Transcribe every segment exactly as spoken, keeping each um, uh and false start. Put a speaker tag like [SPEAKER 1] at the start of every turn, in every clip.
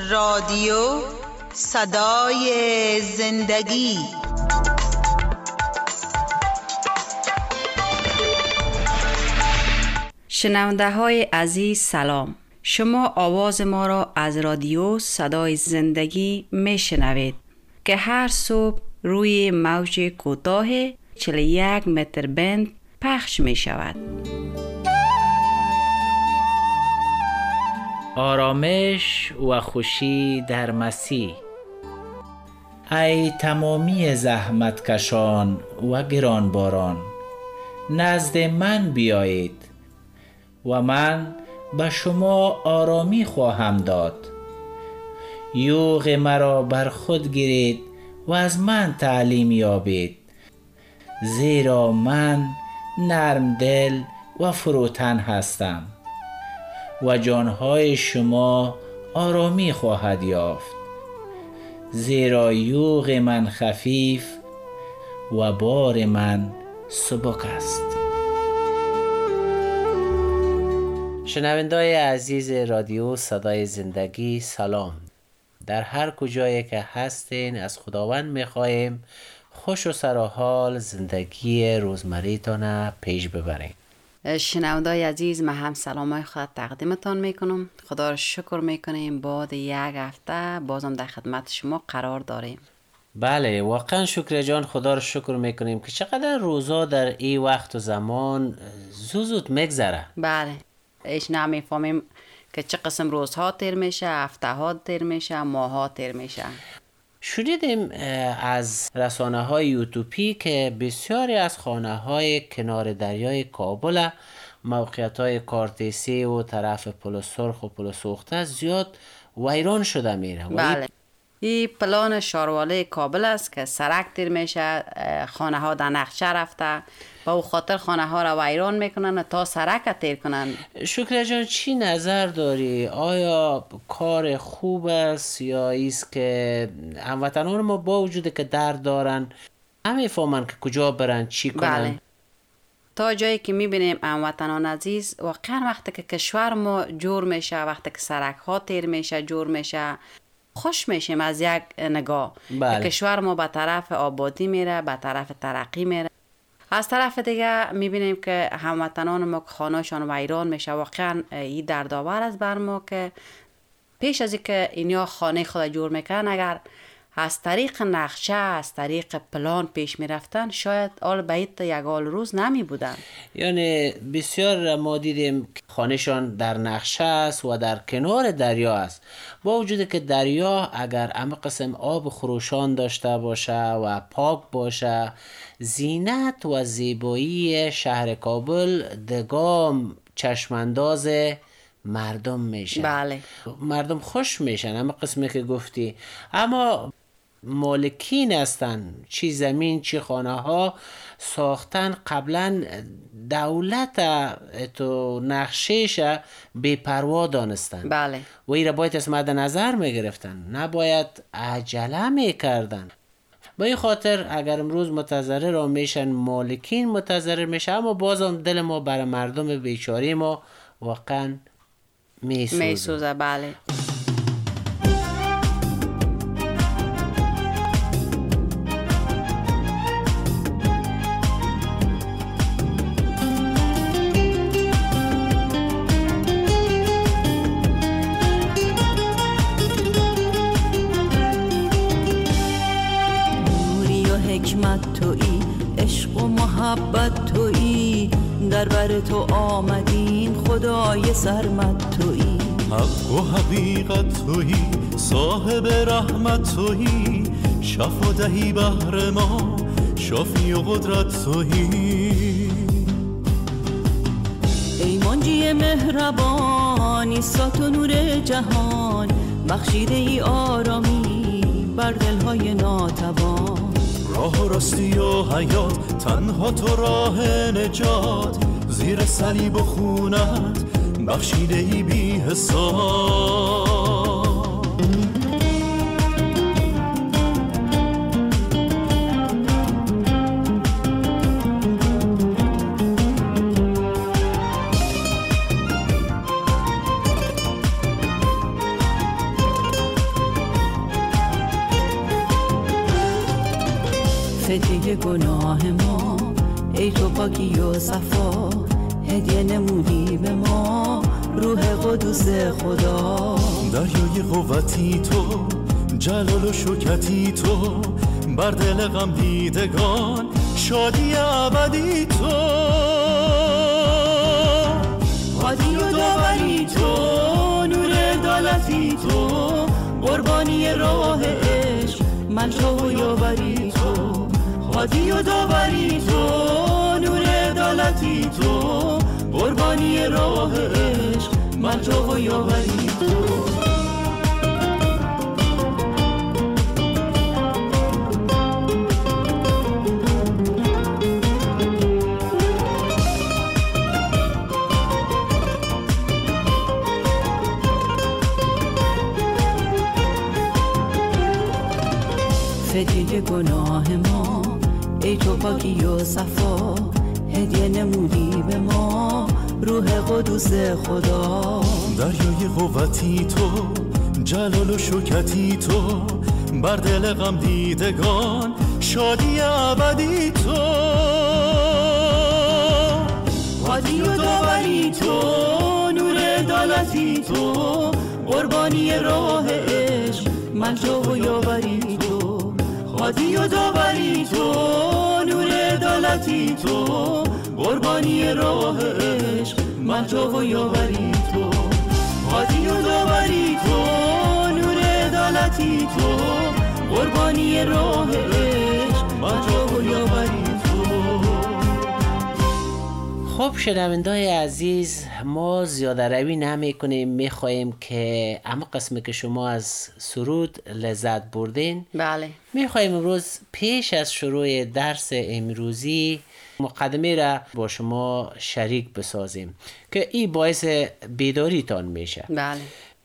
[SPEAKER 1] رادیو صدای زندگی.
[SPEAKER 2] شنونده های عزیز سلام. شما آواز ما را از رادیو صدای زندگی می شنوید که هر صبح روی موج کوتاه چهل و یک متر بند پخش می شود.
[SPEAKER 3] آرامش و خوشی در مسیح. ای تمامی زحمت کشان و گرانباران، نزد من بیایید و من به شما آرامی خواهم داد. یوغ مرا بر خود گیرید و از من تعلیم یابید، زیرا من نرم دل و فروتن هستم و جانهای شما آرامی خواهد یافت، زیرا یوغ من خفیف و بار من سبک است. شنونده‌های عزیز رادیو صدای زندگی سلام. در هر کجایی که هستین از خداوند میخواهیم خوش و سرحال زندگی روزمریتان پیش ببرین.
[SPEAKER 2] شنونده‌های عزیز، من هم سلامای خود تقدیمتان میکنم. خدا را شکر میکنیم بعد یک هفته بازم در خدمت شما قرار داریم.
[SPEAKER 3] بله، واقعا شکر جان، خدا را شکر میکنیم که چقدر روزا در این وقت و زمان زود میگذره.
[SPEAKER 2] بله، ایش نمیفهمیم که چه قسم روزها تیر میشه، هفته ها تیر میشه، ماه ها تیر میشه.
[SPEAKER 3] شنیدیم از رسانه های یوتیوبی که بسیاری از خانه های کنار دریای کابل، موقعیت های کارتیسی و طرف پل سرخ و پل سوخته زیاد ویران شده میره.
[SPEAKER 2] بله، این پلان شارواله کابل است که سرک تیر میشه، خانه ها در نقشه رفته و او خاطر خانه ها را ویران میکنن تا سرک تیر کنن.
[SPEAKER 3] شکر جان، چی نظر داری؟ آیا کار خوب است یا ایست که هموطنان ما با وجود که درد دارن نمیفهمن که کجا برن چی کنن؟
[SPEAKER 2] بله، تا جایی که میبینیم هموطنان عزیز، واقعا وقتی که کشور ما جور میشه، وقتی که سرک ها تیر میشه جور میشه، خوش میشیم از یک نگاه.
[SPEAKER 3] بله.
[SPEAKER 2] کشور ما به طرف آبادی میره، به طرف ترقی میره. از طرف دیگه میبینیم که هموطنان ما که خانه‌شان ویران میشه. واقعا این دردآور است بر ما که پیش از اینکه اینا خانه خود جور میکنن، اگر از طریق نقشه، از طریق پلان پیش میرفتن، شاید آل بیت یک آل روز نمی بودن.
[SPEAKER 3] یعنی بسیار ما دیدیم خانهشان در نقشه است و در کنار دریا است، با وجود که دریا اگر همه قسم آب خروشان داشته باشه و پاک باشه، زینت و زیبایی شهر کابل دگام چشمانداز مردم میشن.
[SPEAKER 2] بله،
[SPEAKER 3] مردم خوش میشن، همه قسمی که گفتی. اما مالکین هستن، چی زمین چی خانه ها ساختن، قبلا دولت تو نقشهش بی پروا دانستن.
[SPEAKER 2] بله،
[SPEAKER 3] و این را باید از مد نظر میگرفتن، نباید عجله میکردن. با این خاطر اگر امروز متضرر را میشن، مالکین متضرر میشن، اما بازم دل ما برای مردم بیچاره ما واقعا میسوزه.
[SPEAKER 2] میسوزه. بله.
[SPEAKER 4] تویی، عشق و محبت تویی، در بر تو آمدیم خدای سرمت تویی.
[SPEAKER 5] حق و حقیقت تویی، صاحب رحمت تویی، شفا دهی بهر ما، شافی و قدرت تویی.
[SPEAKER 4] ای منجی مهربانی، سات و نور جهان، بخشیده ای آرامی بر دلهای ناتوان.
[SPEAKER 5] راه و راستی و حیات، تنها تو راه نجات، زیر صلیب و خونت بخشیده ای بی حساب.
[SPEAKER 4] گناه ما، ای تو پاکی و صفا، هدیه نمودی به ما، روح قدوس خدا.
[SPEAKER 5] دریای قوتی تو، جلال و شوکتی تو، بر دل غم دیدگان شادی ابدی تو.
[SPEAKER 4] هادی و داوری تو، نور عدالتی تو، قربانی راه عشق ملجا و یاوری تو. هادی و داوری تو، نور عدالتی تو، قربانی راه عشق ملجا و یاوری تو. فدیه گناه ما، ای تو پاکی و صفا، هدیه نمودی به ما، روح قدوس خدا.
[SPEAKER 5] دریای قوتی تو، جلال و شوکتی تو، بر دل غم دیدگان شادی ابدی تو.
[SPEAKER 4] هادی و داوری تو، نور عدالتی تو، قربانی راه عشق ملجا و یاوری تو. هادی و داوری تو، نور عدالتی تو، قربانی راه عشق ملجا و یاوری تو. هادی و داوری تو، نور عدالتی تو، قربانی راه عشق ملجا و یاوری تو.
[SPEAKER 3] خب شنوندای عزیز، ما زیاده روی نمی کنیم، می خواهیم که اما قسمی که شما از سرود لذت بردین،
[SPEAKER 2] بله،
[SPEAKER 3] می خواهیم امروز پیش از شروع درس امروزی مقدمه را با شما شریک بسازیم که این باعث بیداریتان میشه.
[SPEAKER 2] بله.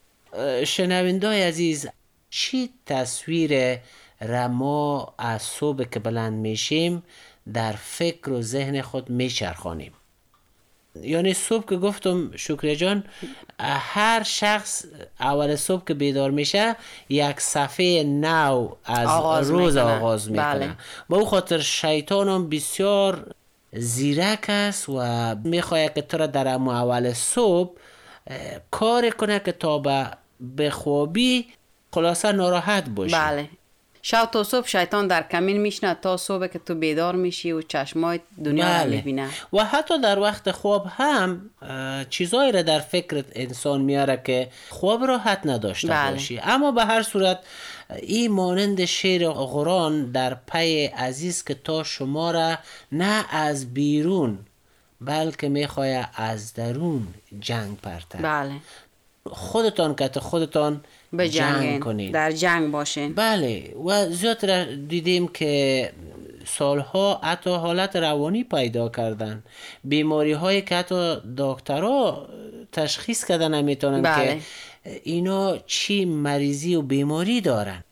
[SPEAKER 3] شنوندای عزیز، چی تصویر را ما از صبح که بلند میشیم در فکر و ذهن خود میچرخانیم؟ یعنی صبح که گفتم شکریه جان، هر شخص اول صبح که بیدار میشه یک صفحه نو از
[SPEAKER 2] آغاز
[SPEAKER 3] روز
[SPEAKER 2] میکنه.
[SPEAKER 3] آغاز میکنه.
[SPEAKER 2] بله.
[SPEAKER 3] با او خاطر شیطان هم بسیار زیرک است و میخواد که تو را در امو اول صبح کار کنه که تا به خوابی خلاصه ناراحت باشی.
[SPEAKER 2] بله. شب تا صبح شیطان در کمین میشنه تا صبح که تو بیدار میشی و چشمای دنیا
[SPEAKER 3] بله.
[SPEAKER 2] را میبینه.
[SPEAKER 3] و حتی در وقت خواب هم چیزایی را در فکرت انسان میاره که خواب راحت نداشته
[SPEAKER 2] بله.
[SPEAKER 3] باشی. اما به هر صورت این مانند شعر قرآن در پی عزیز که تا شما را نه از بیرون بلکه میخواه از درون جنگ پرته.
[SPEAKER 2] بله.
[SPEAKER 3] خودتان که خودتان
[SPEAKER 2] به
[SPEAKER 3] جنگ کنید،
[SPEAKER 2] در جنگ باشین.
[SPEAKER 3] بله. و زیاد را دیدیم که سالها حتی حالت روانی پیدا کردن، بیماری هایی که حتی دکترها تشخیص کردن نمیتونن
[SPEAKER 2] بله.
[SPEAKER 3] که اینا چی مریضی و بیماری دارن.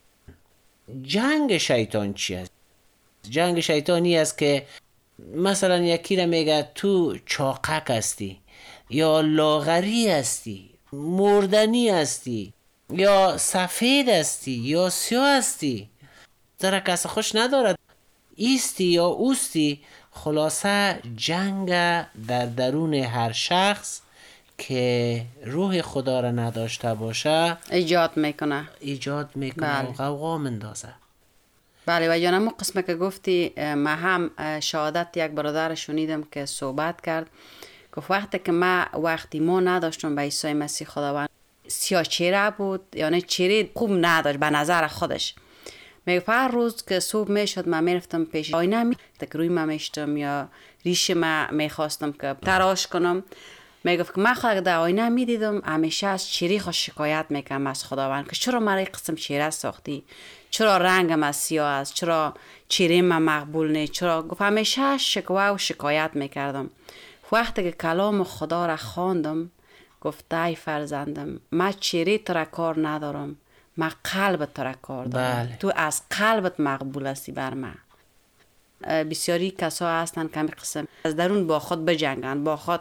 [SPEAKER 3] جنگ شیطان چی است؟ جنگ شیطانی است که مثلا یکی را میگه تو چاقک هستی، یا لاغری هستی، مردنی هستی، یا سفید هستی، یا سیاه هستی، زره کس خوش ندارد، ایستی یا اوستی. خلاصه جنگ در درون هر شخص که روح خدا را نداشته باشه
[SPEAKER 2] ایجاد میکنه
[SPEAKER 3] ایجاد میکنه و غوغا مندازه.
[SPEAKER 2] بله. و جانم قسمه که گفتی، ما هم شهادت یک برادر شنیدم که صحبت کرد، گفت وقتی که ما وقتی ما نداشتم به عیسی مسیح خداوند، سیاه چهره بود، یعنی چهره خوب نداشت به نظر خودش. میگه هر روز که صبح میشد من میرفتم پیش آینه، می که روی من میشتم یا ریش من میخواستم که تراش کنم. میگه که من خود در آینه میدیدم همیشه از چهره خود شکایت میکنم از خداوند که چرا مرا یک قسم چهره ساختی، چرا رنگم از سیاه است، چرا چهره من مقبول نیست، چرا. گفت همیشه شکوه و شکایت میکردم. وقتی که کلام خدا را خواندم، گفت ای فرزندم، من چهره تو را کار ندارم، من قلب تو را کار دارم.
[SPEAKER 3] بله.
[SPEAKER 2] تو از قلبت مقبول هستی بر من. بسیاری کسا هستن که همین قسم از درون با خود بجنگن، با خود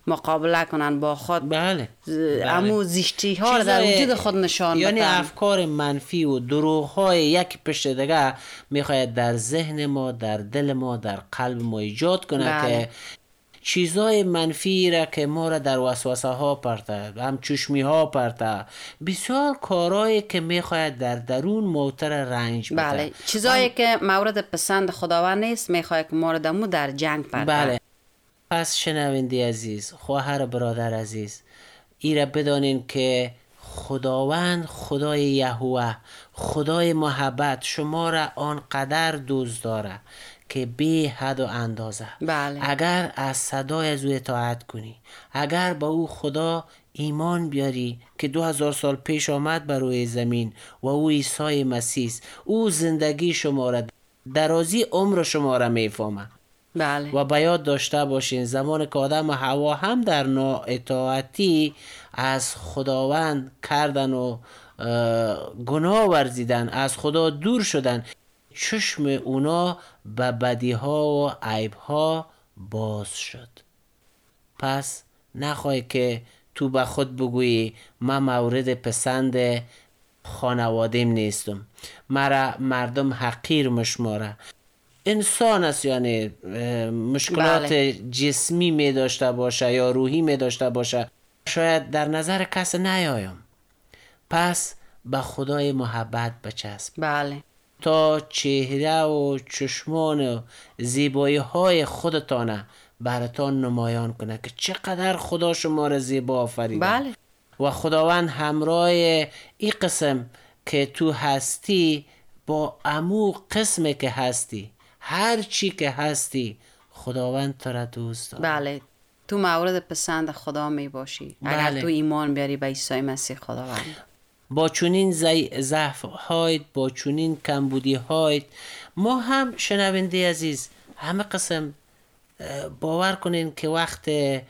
[SPEAKER 2] مقابله کنن با خود.
[SPEAKER 3] بله.
[SPEAKER 2] امو زشتی ها رو در وجود خود نشان بدن.
[SPEAKER 3] یعنی افکار منفی و دروغ های یک پشت دیگه میخواید در ذهن ما، در دل ما، در قلب ما ایجاد کنه. بله. که چیزای منفی را که ما را در وسوسه ها پرته، هم چشمی ها پرته، بسیار کارهایی که میخواید در درون موتر رنج بده.
[SPEAKER 2] بله. چیزایی هم... که مورد پسند خداوند نیست میخواید که ما را دمو در جنگ پرته.
[SPEAKER 3] بله. پس شنونده عزیز، خواهر برادر عزیز، ای را بدانین که خداوند، خدای یهوه، خدای محبت شما را آنقدر دوست داره که بی حد و اندازه.
[SPEAKER 2] بله.
[SPEAKER 3] اگر از صدای از او اطاعت کنی، اگر با او خدا ایمان بیاری که دو هزار سال پیش آمد بر روی زمین و او عیسی مسیح، او زندگی شما را، درازی عمر شما را میفهمه.
[SPEAKER 2] بله.
[SPEAKER 3] و باید داشته باشین زمان که آدم و حوا هم در نااطاعتی از خداوند کردن و گناه ورزیدن، از خدا دور شدن، چشم اونا به بدی ها و عیب ها باز شد. پس نخوای که تو به خود بگویی من مورد پسند خانوادیم نیستم، مرا مردم حقیر مشماره. انسان است، یعنی مشکلات بله. جسمی می داشته باشه یا روحی می داشته باشه، شاید در نظر کس نیایم. پس به خدای محبت بچسب.
[SPEAKER 2] بله.
[SPEAKER 3] تا چهره و چشمان و زیبایی های خودتانه براتان نمایان کنه که چقدر خدا شما را زیبا آفریده.
[SPEAKER 2] بله.
[SPEAKER 3] و خداوند همراه این قسم که تو هستی با امو قسم که هستی، هر چی که هستی، خداوند تو را دوست داره.
[SPEAKER 2] بله. تو مورد پسند خدا می باشی.
[SPEAKER 3] بله.
[SPEAKER 2] اگر تو ایمان بیاری به عیسی مسیح خداوند.
[SPEAKER 3] با چونین ضعف هایت، با چونین کمبودی هایت، ما هم شنونده عزیز همه قسم باور کنین که وقت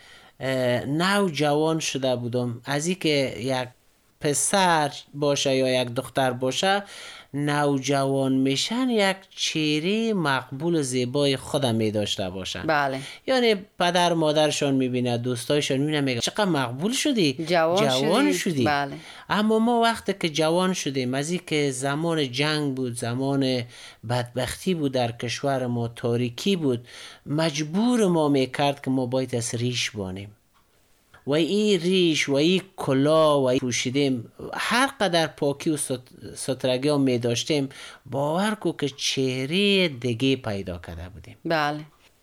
[SPEAKER 3] نو جوان شده بودم، از این که یک پسر باشه یا یک دختر باشه، نوجوان میشن یک چهره مقبول و زیبای خودم می داشته باشن.
[SPEAKER 2] بله.
[SPEAKER 3] یعنی پدر مادرشان میبینه، دوستایشان میبینه، میگه چقدر مقبول شدی،
[SPEAKER 2] جوان,
[SPEAKER 3] جوان
[SPEAKER 2] شدی.
[SPEAKER 3] شدی.
[SPEAKER 2] بله.
[SPEAKER 3] اما ما وقتی که جوان شدیم، از این که زمان جنگ بود، زمان بدبختی بود در کشور ما، تاریکی بود، مجبور ما میکرد که ما باید از ریش بانیم و این ریش و این کلا و این پوشیدیم، هر قدر پاکی و سترگی هم می داشتیم، باور کو که چهره دیگه پیدا کرده بودیم.
[SPEAKER 2] بله.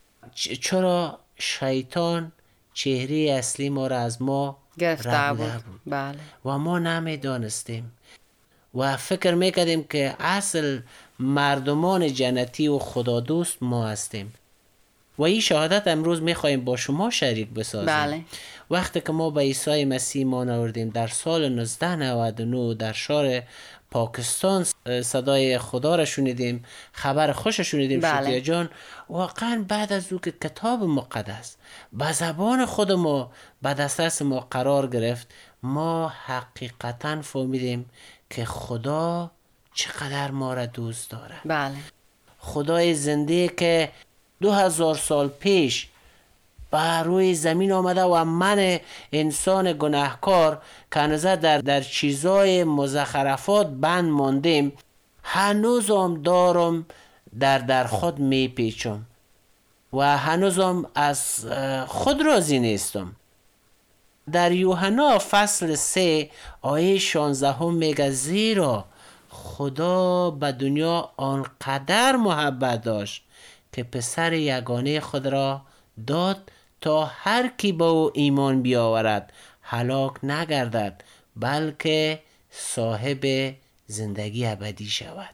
[SPEAKER 3] چرا شیطان چهره اصلی ما را از ما
[SPEAKER 2] گرفته بود.
[SPEAKER 3] بود.
[SPEAKER 2] بله.
[SPEAKER 3] و ما نمی دانستیم و فکر میکردیم که اصل مردمان جنتی و خدا دوست ما هستیم. و این شهادت امروز میخواییم با شما شریک بسازیم.
[SPEAKER 2] بله.
[SPEAKER 3] وقتی که ما به عیسی مسیح ایمان آوردیم در سال نوزده نود و نه در شهر پاکستان صدای خدا را شنیدیم، خبر خوش شنیدیم.
[SPEAKER 2] بله.
[SPEAKER 3] شکیه جان، واقعا بعد از او که کتاب مقدس به زبان خود ما به دسترس ما قرار گرفت، ما حقیقتا فهمیدیم که خدا چقدر ما را دوست داره.
[SPEAKER 2] بله.
[SPEAKER 3] خدای زنده که دو هزار سال پیش بر روی زمین آمده و من انسان گناهکار که هنوزه در, در چیزای مزخرفات بند ماندیم، هنوزم دارم در در خود می پیچم و هنوزم از خود راضی نیستم. در یوحنا فصل سه آیه شانزده هم میگه زیرا خدا به دنیا آنقدر محبت داشت که پسر یگانه خود را داد تا هر کی با او ایمان بیاورد هلاک نگردد بلکه صاحب زندگی ابدی شود.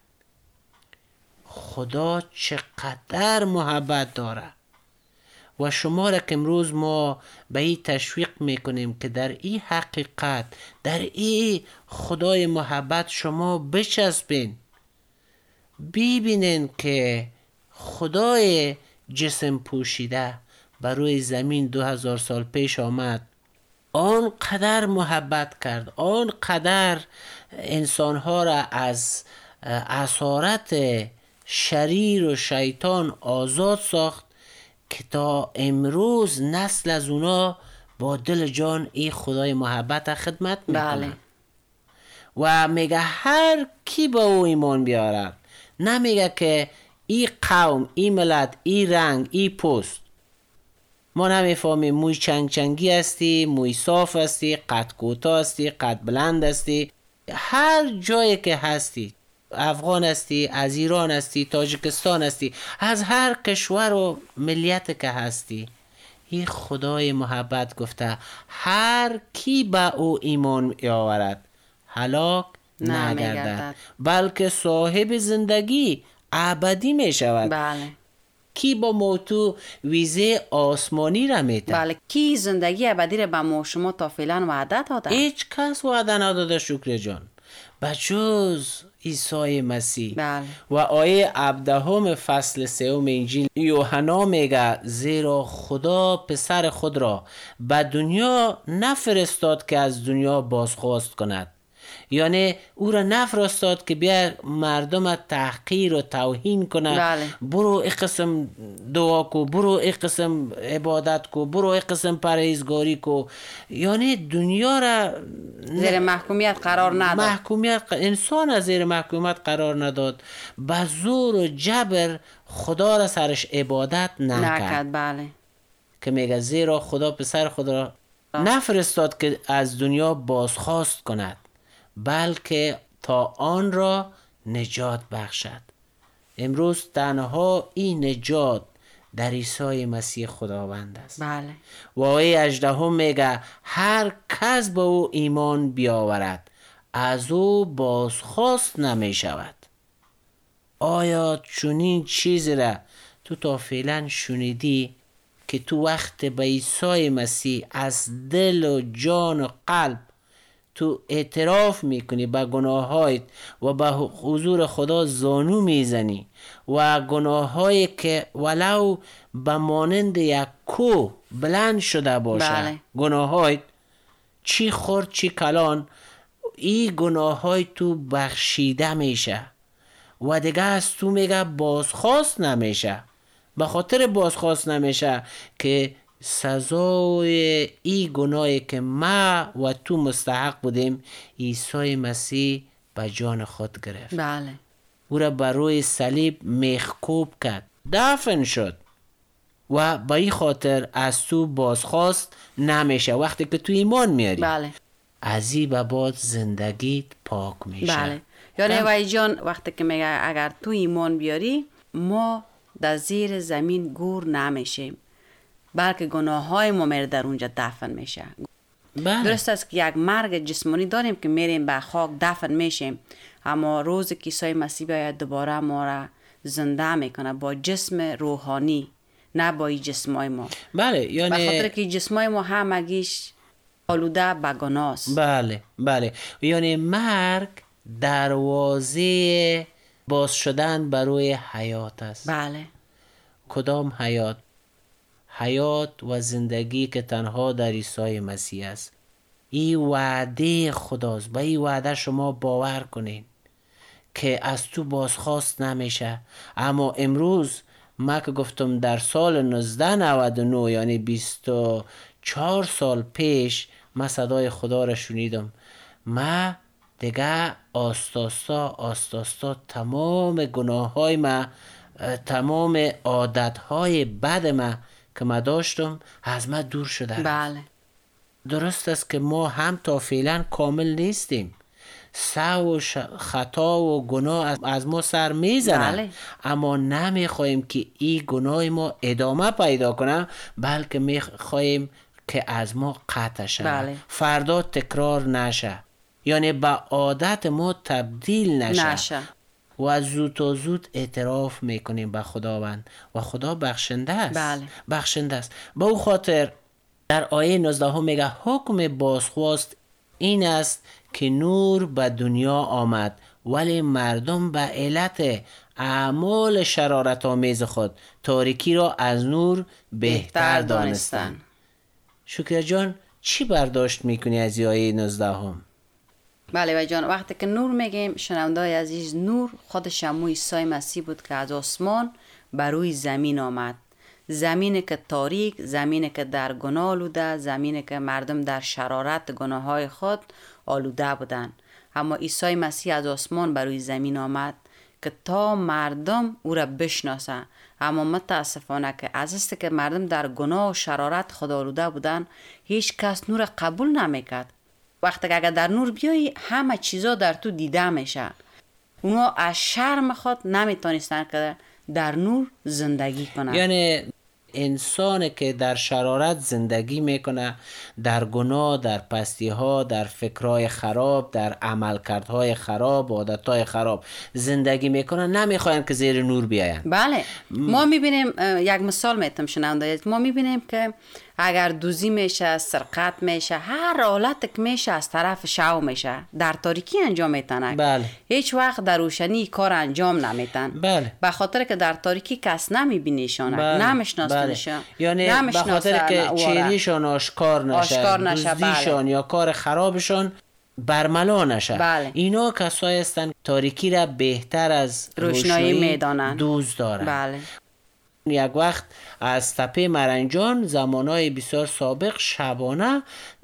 [SPEAKER 3] خدا چقدر محبت داره و شما را که امروز ما به این تشویق میکنیم که در این حقیقت، در این خدای محبت شما بچسبین، ببینین که خدای جسم پوشیده بر روی زمین دو هزار سال پیش آمد، آنقدر محبت کرد، آنقدر انسانها را از اسارت شریر و شیطان آزاد ساخت که تا امروز نسل از اونا با دل جان این خدای محبت خدمت میکنن.
[SPEAKER 2] بله.
[SPEAKER 3] و میگه هر کی به او ایمان بیاره، نمیگه که این قوم، این ملت، این رنگ، این پوست. ما نمیفهمیم موی چنگ چنگی هستی، موی صاف هستی، قد کوتاه هستی، قد بلند هستی، هر جایی که هستی، افغان هستی، از ایران هستی، تاجیکستان هستی، از هر کشور و ملیت که هستی، این خدای محبت گفته هر کی به او ایمان آورد هلاک نگردد بلکه صاحب زندگی ابدی می شود.
[SPEAKER 2] بله.
[SPEAKER 3] کی با موتو ویزه آسمانی را میده؟
[SPEAKER 2] بله. کی زندگی ابدی را به ما شما تا فعلا وعده داده؟
[SPEAKER 3] هیچ کس وعده نداده شکر جان بجز عیسی مسیح.
[SPEAKER 2] بله.
[SPEAKER 3] و آیه هفدهم فصل سوم انجیل یوحنا میگه زیرا خدا پسر خود را به دنیا نفرستاد که از دنیا بازخواست کند، یعنی او را نفرستاد که بیا مردم تحقیر و توهین کنه.
[SPEAKER 2] بله.
[SPEAKER 3] برو ای قسم دعا کو، برو ای قسم عبادت کو، برو ای قسم پرهیزگاری کو، یعنی دنیا را
[SPEAKER 2] زیر محکومیت قرار نداد.
[SPEAKER 3] محکومیت انسان از زیر محکومیت قرار نداد. به زور و جبر خدا را سرش عبادت نکرد.
[SPEAKER 2] نکرد. بله.
[SPEAKER 3] که میگه زیرا خدا پسر خود را نفرستاد که از دنیا بازخواست کند بلکه تا آن را نجات بخشد. امروز تنها این نجات در عیسی مسیح خداوند است.
[SPEAKER 2] بله.
[SPEAKER 3] و آیه هجدهم میگه هر کس به او ایمان بیاورد از او بازخواست نمی شود. آیا چنین چیزی را تو تا فعلا شنیدی که تو وقت به عیسی مسیح از دل و جان و قلب تو اعتراف میکنی به گناهایت و به حضور خدا زانو میزنی و گناهایی که ولو به مانند یک کو بلند شده باشه،
[SPEAKER 2] بله.
[SPEAKER 3] گناهایت چی خرد چی کلان، این گناهای تو بخشیده میشه و دیگه از تو میگه بازخواست نمیشه. به خاطر بازخواست نمیشه که سزای ای گناهی که ما و تو مستحق بودیم عیسی مسیح به جان خود گرفت.
[SPEAKER 2] بله.
[SPEAKER 3] او را بر روی صلیب میخکوب کرد، دفن شد و به این خاطر از تو بازخواست نمیشه. وقتی که تو ایمان میاری
[SPEAKER 2] بله.
[SPEAKER 3] از این به بعد زندگیت پاک میشه.
[SPEAKER 2] بله. یعنی وای جان وقتی که میگه اگر تو ایمان بیاری ما در زیر زمین گور نمیشیم بلکه گناه های ما میره در اونجا دفن میشه.
[SPEAKER 3] بله.
[SPEAKER 2] درست است که یک مرگ جسمانی داریم که میریم به خاک دفن میشیم، اما روزی که عیسی مسیح بیاید دوباره ما را زنده میکنه با جسم روحانی، نه با این جسمای ما.
[SPEAKER 3] بله. یعنی
[SPEAKER 2] به خاطر که جسمای ما همگیش آلوده به گناه است.
[SPEAKER 3] بله بله. یعنی مرگ دروازه باز شدن برای حیات است.
[SPEAKER 2] بله.
[SPEAKER 3] کدام حیات؟ حیات و زندگی که تنها در عیسی مسیح است. این وعده خداست. به این وعده شما باور کنین که از تو بازخواست نمیشه. اما امروز ما که گفتم در سال نوزده نود و نه یعنی بیست و چهار سال پیش ما صدای خدا را شنیدم. ما دیگه آستاستا آستاستا تمام گناه های ما، تمام عادت های بد ما که ما داشتم از ما دور شده.
[SPEAKER 2] بله.
[SPEAKER 3] درست است که ما هم تا فعلا کامل نیستیم. سهو و خطا و گناه از ما سر میزنن.
[SPEAKER 2] بله.
[SPEAKER 3] اما نمیخوایم که این گناه ما ادامه پیدا کنه بلکه میخوایم که از ما قطع شد.
[SPEAKER 2] بله.
[SPEAKER 3] فردا تکرار نشه، یعنی به عادت ما تبدیل نشه,
[SPEAKER 2] نشه.
[SPEAKER 3] و زود تا زود اعتراف میکنیم به خداوند و خدا بخشنده است.
[SPEAKER 2] بله.
[SPEAKER 3] بخشنده است. به او خاطر در آیه نوزده هم میگه حکم بازخواست این است که نور به دنیا آمد ولی مردم به علت اعمال شرارت آمیز خود تاریکی را از نور بهتر دانستند. شکر جان چی برداشت میکنی از آیه نوزده هم؟
[SPEAKER 2] بله وای جان، وقتی که نور میگیم شنوندای عزیز، نور خود شموع عیسی مسیح بود که از آسمان بر روی زمین آمد. زمینی که تاریک، زمینی که در گناه آلوده، زمینی که مردم در شرارت گناه های خود آلوده بودن. اما عیسی مسیح از آسمان بر روی زمین آمد که تا مردم او را بشناسن. اما متاسفانه که از است که مردم در گناه و شرارت خود آلوده بودن، هیچ کس نور قبول نمیکرد. وقتی که اگر در نور بیایی همه چیزا در تو دیده میشه. اونا از شرم خود نمیتونستن که در نور زندگی کنن.
[SPEAKER 3] یعنی انسانی که در شرارت زندگی میکنه، در گناه، در پستی ها، در فکرهای خراب، در عملکردهای خراب، عادتهای خراب زندگی میکنه، نمیخواین که زیر نور بیاین.
[SPEAKER 2] بله. ما میبینیم، یک مثال میتونم شنونده، ما میبینیم که اگر دوزی میشه، سرقت میشه، هر حالت که میشه از طرف شو میشه، در تاریکی انجام میتنه.
[SPEAKER 3] بله.
[SPEAKER 2] هیچ وقت در روشنی کار انجام نمیتن.
[SPEAKER 3] بله.
[SPEAKER 2] به خاطر که در تاریکی کس نمیبینیشان،
[SPEAKER 3] بله.
[SPEAKER 2] نمیشناسنشان.
[SPEAKER 3] بله. یعنی به خاطر که چهرهشان آشکار نشه،
[SPEAKER 2] آشکار نشه.
[SPEAKER 3] دزدیشان بله. یا کار خرابشان برملا نشه.
[SPEAKER 2] بله.
[SPEAKER 3] اینا کسایی هستند تاریکی را بهتر از
[SPEAKER 2] روشنایی میدانند،
[SPEAKER 3] دوست دارند.
[SPEAKER 2] بله.
[SPEAKER 3] یک وقت از تپه مرنجان زمانهای بسیار سابق شبانه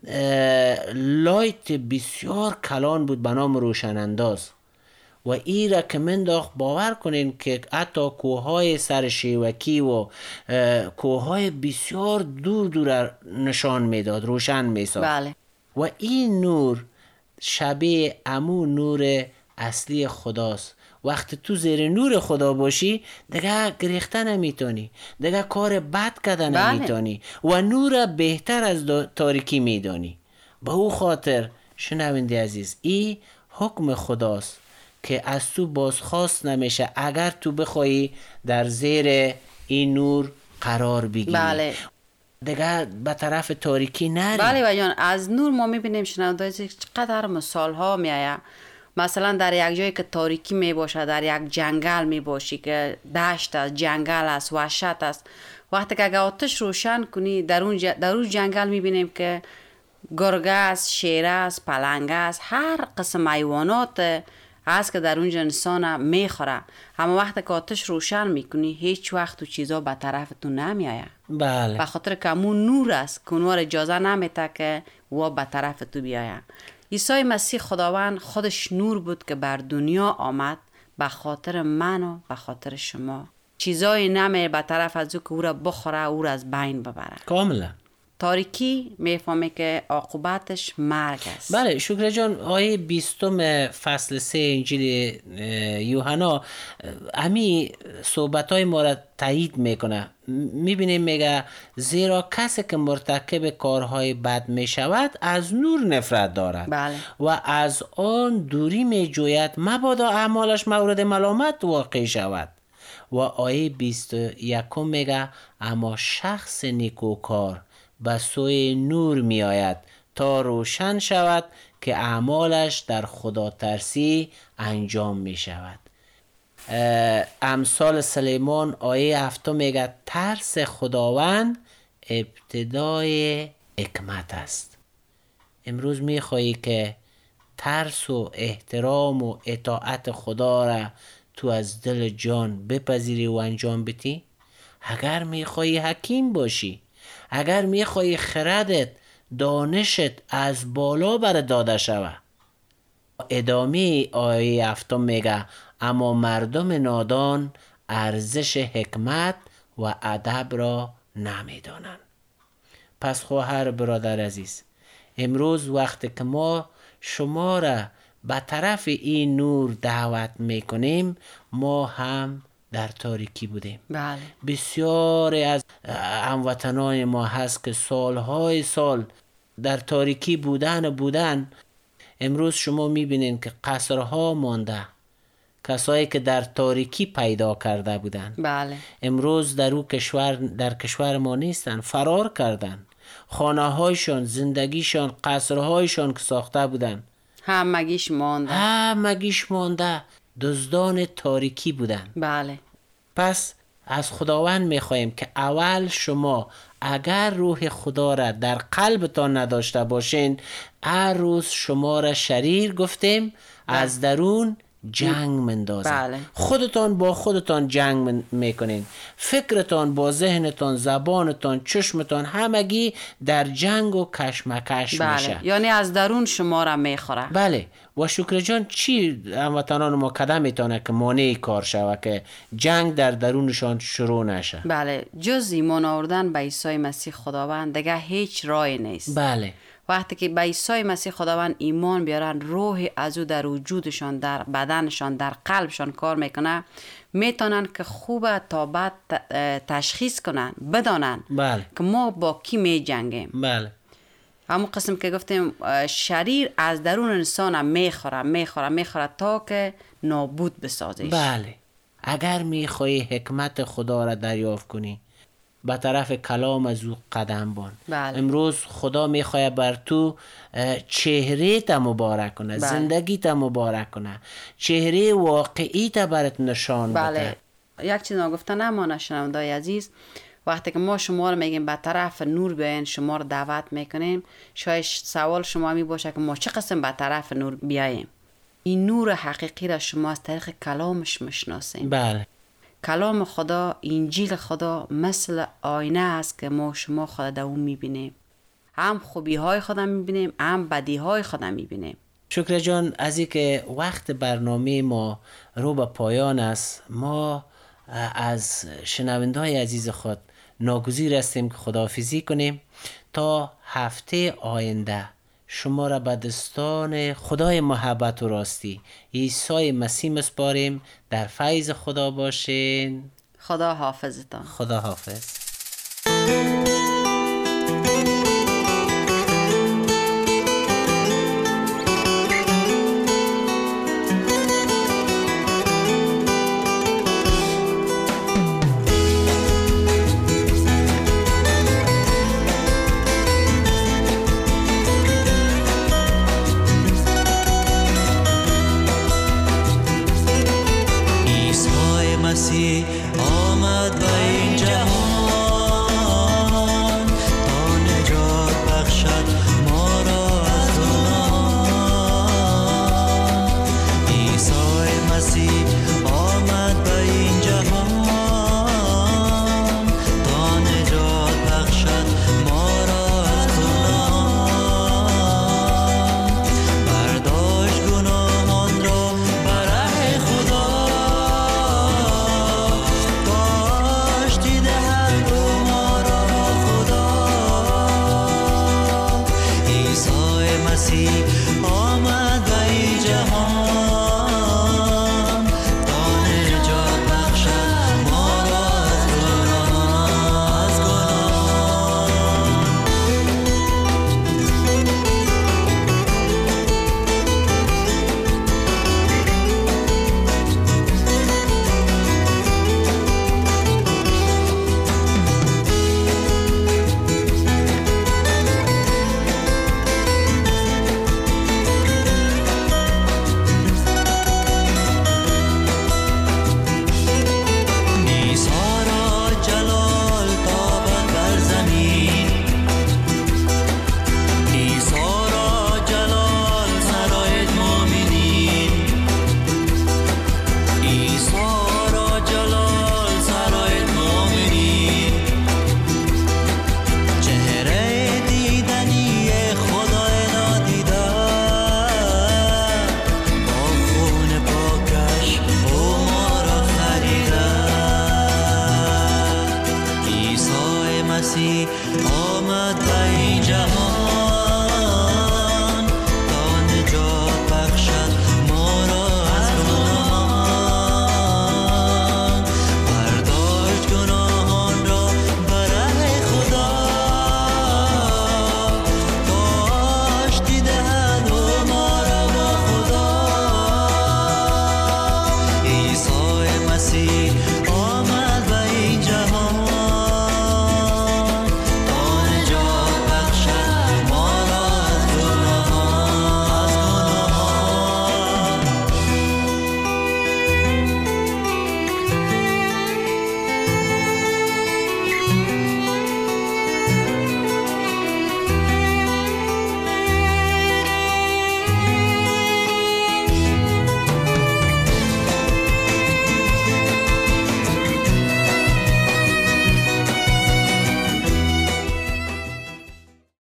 [SPEAKER 3] لایت بسیار کلان بود به نام روشن انداز و ای را که منداخت باور کنین که حتی کوههای سر شیوکی و کوههای بسیار دور دور نشان میداد، روشن میساد.
[SPEAKER 2] بله.
[SPEAKER 3] و این نور شبیه امو نور اصلی خداست. وقتی تو زیر نور خدا باشی دیگه گریخته نمیتونی، دیگه کار بد کرده نمیتونی و نور بهتر از تاریکی میدانی. به او خاطر شنونده عزیز، این حکم خداست که از تو بازخواست نمیشه اگر تو بخوایی در زیر این نور قرار بگیری.
[SPEAKER 2] بله.
[SPEAKER 3] دیگه به طرف تاریکی نری.
[SPEAKER 2] بله و جان، از نور ما میبینیم شنونده چقدر مثال ها میآید. مثلا در یک جایی که تاریکی می باشه، در یک جنگل می باشی که دشت است، جنگل است، وحشت است، وقتی که اگه آتش روشن کنی در اون در اون جنگل می بینیم که گرگ است، شیر است، پلنگ است، هر قسم حیوانات است که در اونجا انسان میخوره. اما وقتی که آتش روشن میکنی هیچ وقت تو چیزا به طرف تو نمیآید.
[SPEAKER 3] بله.
[SPEAKER 2] به خاطر که همون نور است که اونها اجازه نمیده که و به طرف تو بیاید. عیسی مسیح خداوند خودش نور بود که بر دنیا آمد به خاطر من و به خاطر شما. چیزایی نمی به طرف از او که او را بخوره، او را از بین ببره.
[SPEAKER 3] کاملا.
[SPEAKER 2] تاریکی میفهمه که عاقبتش مرگ است.
[SPEAKER 3] بله. شکر جان، آیه بیستم فصل سه انجیل یوحنا امی صحبتای ما را تایید میکنه. میبینیم میگه زیرا کسی که مرتکب کارهای بد میشود از نور نفرت دارد.
[SPEAKER 2] بله.
[SPEAKER 3] و از آن دوری میجوید مبادا اعمالش مورد ملامت واقع شود. و آیه بیست و یکم میگه اما شخص نیکوکار به سوی نور می آید تا روشن شود که اعمالش در خدا ترسی انجام می شود. امثال سلیمان آیه هفتم میگه ترس خداوند ابتدای حکمت است. امروز می خواهی که ترس و احترام و اطاعت خدا را تو از دل جان بپذیری و انجام بدی؟ اگر می خواهی حکیم باشی، اگر میخوای خردت، دانشت از بالا بر داده شوه. ادامه آیه هفتم میگه اما مردم نادان ارزش حکمت و ادب را نمیدانند. پس خواهر برادر عزیز، امروز وقتی که ما شما را به طرف این نور دعوت میکنیم، ما هم در تاریکی بودیم.
[SPEAKER 2] بله.
[SPEAKER 3] بسیاری از هموطنان ما هست که سالهای سال در تاریکی بودن بودن. امروز شما میبینین که قصرها مانده، کسایی که در تاریکی پیدا کرده بودن.
[SPEAKER 2] بله.
[SPEAKER 3] امروز در او کشور در کشور ما نیستن، فرار کردن. خانه هایشان، زندگیشان، قصرهایشان که ساخته بودن
[SPEAKER 2] همگیش مانده.
[SPEAKER 3] همگیش مانده. دزدان تاریکی بودن.
[SPEAKER 2] بله.
[SPEAKER 3] پس از خداوند میخواهیم که اول شما اگر روح خدا را در قلبتان نداشته باشین، هر روز شما را شریر گفتیم، از درون جنگ مندازه.
[SPEAKER 2] بله.
[SPEAKER 3] خودتان با خودتان جنگ من میکنین، فکرتان با ذهنتان، زبانتان، چشمتان همگی در جنگ و کشمکش
[SPEAKER 2] بله.
[SPEAKER 3] میشه.
[SPEAKER 2] یعنی از درون شما را میخوره.
[SPEAKER 3] بله. و شکر جان چی هموطنان ما کدام میتونه که مانع کار شوه که جنگ در درونشان شروع نشه؟
[SPEAKER 2] بله، جز ایمان آوردن به عیسی مسیح خداوند دیگه هیچ راهی نیست.
[SPEAKER 3] بله.
[SPEAKER 2] وقتی که به عیسی مسیح خداوند ایمان بیارن، روح از او در وجودشان، در بدنشان، در قلبشان کار میکنه، میتونن که خوبه تا بعد تشخیص کنن، بدانن
[SPEAKER 3] بله.
[SPEAKER 2] که ما با کی می جنگیم.
[SPEAKER 3] بله.
[SPEAKER 2] همون قسم که گفتیم شریر از درون انسان میخوره میخوره میخوره تا که نابود بسازش.
[SPEAKER 3] بله. اگر میخوای حکمت خدا را دریافت کنی، به طرف کلام از او قدم بان.
[SPEAKER 2] بله.
[SPEAKER 3] امروز خدا میخواه بر تو چهره تا مبارک کنه. بله. زندگی تا مبارک کنه، چهره واقعی تا برات نشان بده.
[SPEAKER 2] بله. یک چیز نگفته نمانه شنوندای عزیز، وقتی که ما شما رو میگیم به طرف نور بیاین، شما رو دعوت میکنیم، شاید سوال شما می باشه که ما چه قسم به طرف نور بیاییم؟ این نور حقیقی را شما از طریق کلامش میشناسیم.
[SPEAKER 3] بله.
[SPEAKER 2] کلام خدا، انجیل خدا مثل آینه است که ما شما خدا در اون میبینیم. هم خوبی های خدا میبینیم، هم بدی های خدا میبینیم.
[SPEAKER 3] شکر جان، از این که وقت برنامه ما رو به پایان است، ما از شنونده‌های عزیز خود ناگزیر هستیم که خداحافظی کنیم تا هفته آینده. شما را به دستان خدای محبت و راستی عیسی مسیح مسپاریم. در فیض خدا باشین.
[SPEAKER 2] خدا حافظتان.
[SPEAKER 3] خدا حافظ.
[SPEAKER 5] آمد به این جهان تا نجات بخشد ما را از گناه. عیسی مسیح آمد به این جهان تا نجات بخشد ما را از گناه. برداشت گناهان را بر ره خدا، عیسی مسیح